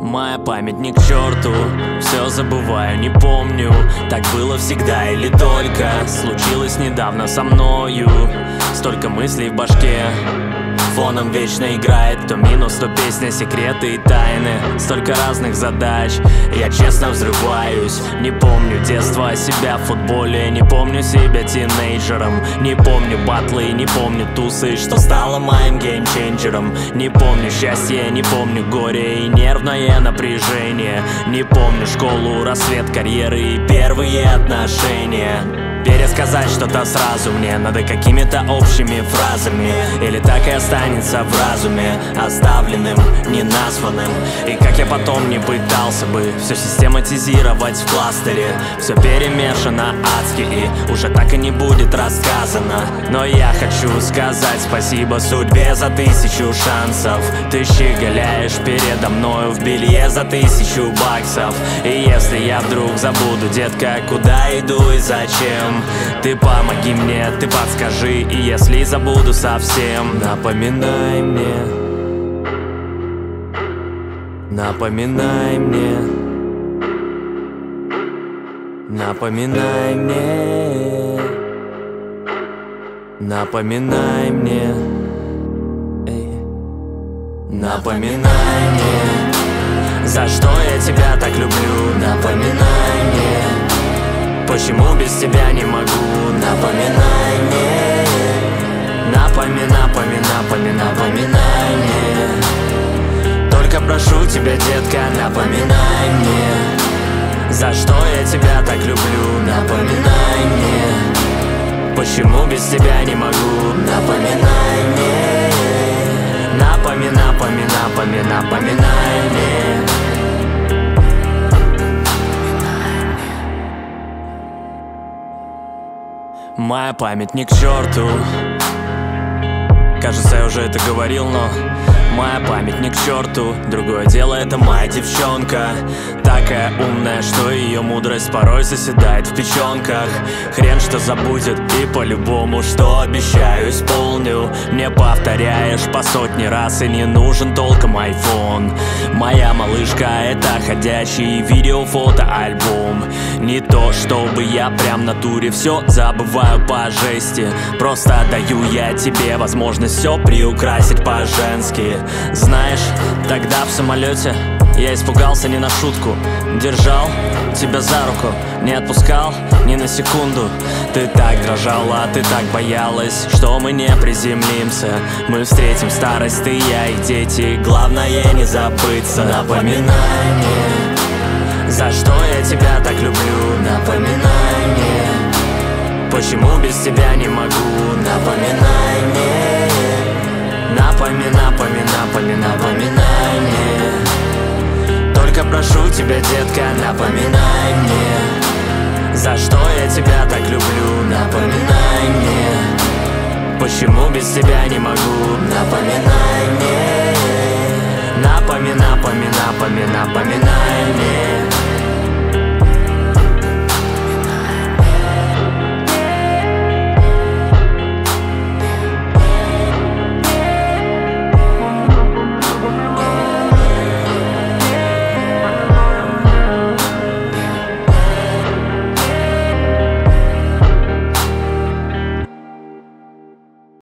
Моя память ни к черту, все забываю, не помню. Так было всегда или только случилось недавно со мною. Столько мыслей в башке, фоном вечно играет то минус, то песня, секреты и тайны. Столько разных задач, я честно взрываюсь. Не помню детства себя в футболе, не помню себя тинейджером. Не помню батлы, не помню тусы, что стало моим геймченджером. Не помню счастье, не помню горе и нервное напряжение. Не помню школу, рассвет карьеры и первые отношения. Пересказать что-то сразу мне надо какими-то общими фразами, или так и останется в разуме, оставленным, неназванным. И как я потом не пытался бы все систематизировать в кластере, все перемешано адски и уже так и не будет рассказано. Но я хочу сказать спасибо судьбе за 1000 шансов. Ты щеголяешь передо мною в белье за 1000 баксов. И если я вдруг забуду, детка, куда иду и зачем, ты помоги мне, ты подскажи, и если забуду совсем, напоминай мне, напоминай мне, напоминай мне, напоминай мне, напоминай мне, за что я тебя так люблю, напоминай мне, почему без тебя не могу, напоминай мне, напоминай мне. Только прошу тебя, детка, напоминай мне, за что я тебя так люблю, напоминай мне, почему без тебя не могу, напоминай мне, напоминай мне. Моя память ни к черту, кажется, я уже это говорил, но моя память ни к черту. Другое дело, это моя девчонка, такая умная, что ее мудрость порой заседает в печенках. Хрен что забудет и по-любому, что обещаю, исполню. Мне повторяешь по 100 раз, и не нужен толком айфон. Моя малышка — это ходячий видео-фото-альбом. Не то, чтобы я прям в натуре все забываю по жести, просто даю я тебе возможность все приукрасить по-женски. Знаешь, тогда в самолете я испугался не на шутку. Держал тебя за руку, не отпускал ни на секунду. Ты так дрожала, ты так боялась, что мы не приземлимся. Мы встретим старость, ты, я и дети. Главное не забыться. Напоминай мне, за что я тебя так люблю. Напоминай мне, почему без тебя не могу. Напоминай мне, напоминай мне. Только прошу тебя, детка, напоминай мне, за что я тебя так люблю. Напоминай мне, почему без тебя не могу. Напоминай мне, напоминай мне.